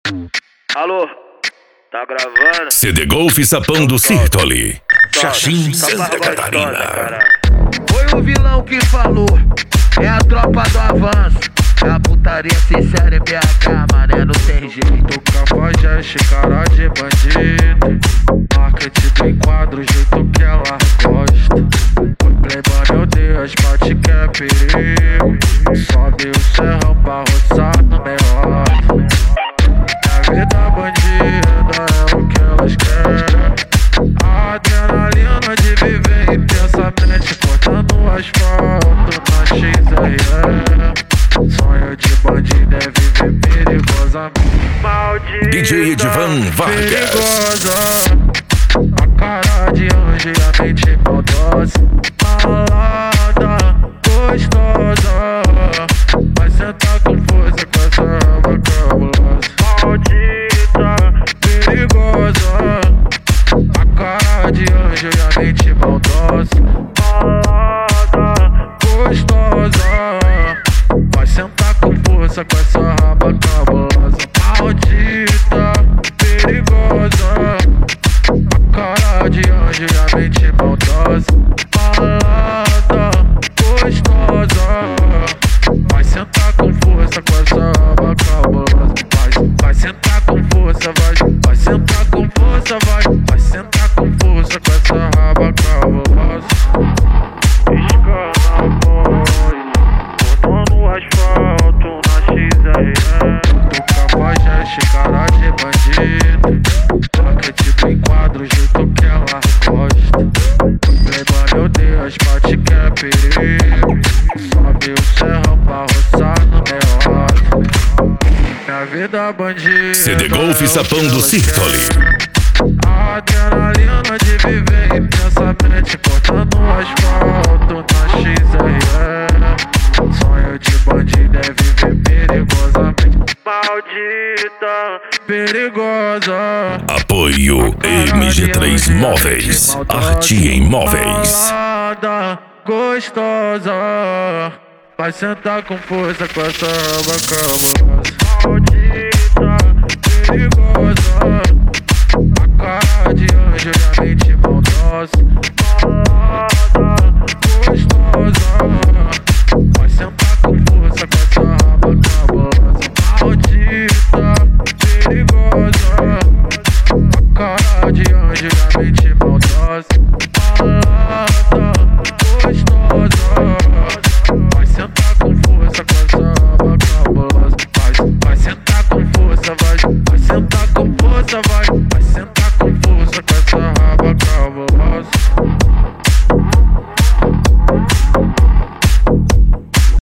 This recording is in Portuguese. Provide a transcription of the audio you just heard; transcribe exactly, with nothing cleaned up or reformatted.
Alô, tá gravando? C D Golf Sapão do Sirtoli, Xaxim, Só Santa pra Catarina. gostosa, caralho. Foi o vilão que falou, é a tropa do avanço. É a putaria sincera em B H, mané, não tem jeito. Cafajeste, cara de bandido. Marketing em quadro, o jeito que ela gosta. Playboy, meu Deus, bate que é perigo. Sobe o serrão pra roçar no melhor. A vida bandida é o que elas querem. A adrenalina de viver intensamente, cortando o asfalto na X R E. Sonho de bandido é viver perigosamente. Maldita, D J Edvan Vargas. perigosa. A cara de anjo e a mente maldosa. Malada, gostosa. Vai sentar com força com essa raba cabulosa. Maldita, perigosa. A cara de anjo e a mente maldosa. Malada, gostosa. Vai sentar com força com essa raba cabulosa. Maldita, perigosa. A cara de anjo e a mente maldosa. Malada, gostosa. Vai sentar com força com essa raba cabulosa. Vai, vai sentar com força, vai. Vai sentar com força, vai. Vai sentar com força com essa raba cabulosa. Pisca na voz, botando asfalto na X R E. O Cafajeste, cara de bandido. Marketing em quadro, o jeito que ela gosta. Playboy, meu Deus, bate que é perigo. Sobe o serrão pra roçar no melhor. Minha vida bandida. C D Golf Sapão do Sirtoli. A adrenalina de viver intensamente, cortando o asfalto na X R E. Sonho de bandido é viver perigosamente. Maldita, perigosa. Apoio M G três Móveis, Arte em Móveis. Malada, gostosa. Vai sentar com força com essa raba cabulosa.